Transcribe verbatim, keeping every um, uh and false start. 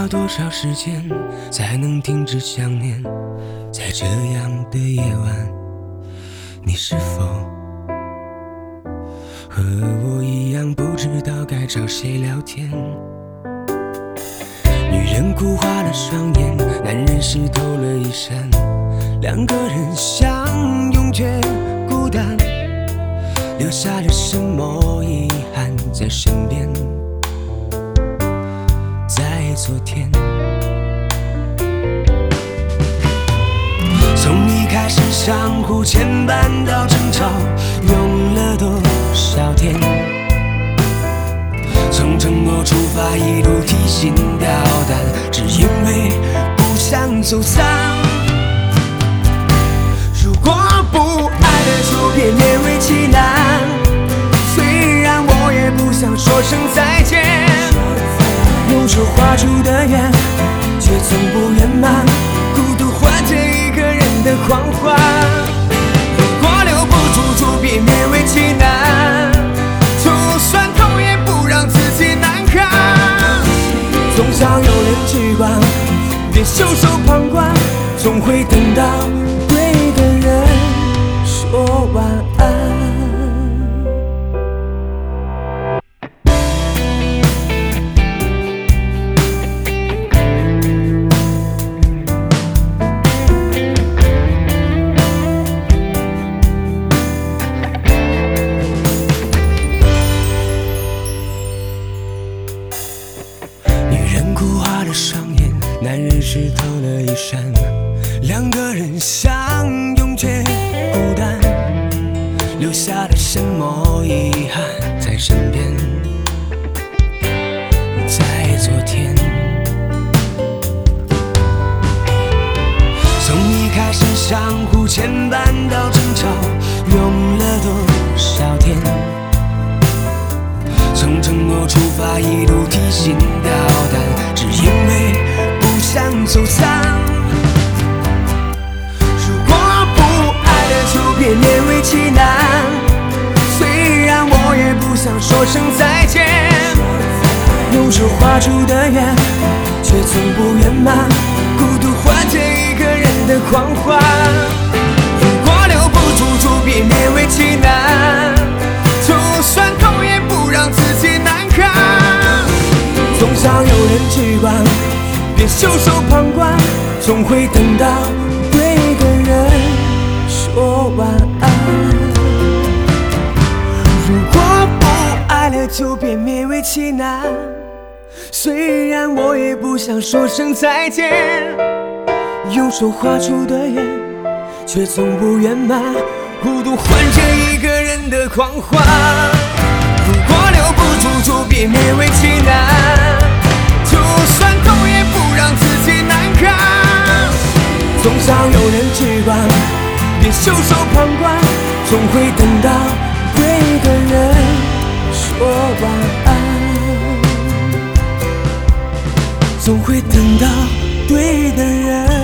要多少时间才能停止想念？在这样的夜晚，你是否和我一样不知道该找谁聊天？女人哭花了双眼，男人湿透了衣衫，两个人相拥却孤单，留下了什么遗憾在身边？在昨天，从一开始相互牵绊到争吵，用了多少天？从承诺出发，一路提心吊胆，只因为不想走散。如果不爱了，就别勉为其难。虽然我也不想说声再见，用手画出的圆，却从不圆满。孤独换着一个人的狂欢。如果留不住，就别勉为其难。就算痛，也不让自己难堪。总想有人去管，别袖手旁观，总会等到对的人说晚安。哭花了双眼，男人湿透了衣衫，两个人相拥却孤单，留下了什么遗憾在身边？在昨天，从一开始相互牵绊到争吵，用了多少天？从承诺出发，一路提心吊胆，只因为不想走散。如果不爱了，就别勉为其难。虽然我也不想说声再见，用手画出的圆，却从不圆满。孤独换着一个人的狂欢。如果留不住，就别勉为其难。就算痛，也不让自己难堪。总想有人去管，别袖手旁观，总会等到对的人说晚安。如果不爱了，就别勉为其难。虽然我也不想说声再见，用手画出的圆，却从不圆满。孤独换着一个人的狂欢。如果留不住，就别勉为其难。就算痛，也不让自己难堪。总想有人去管，别袖手旁观，总会等到对的人说晚安。总会等到对的人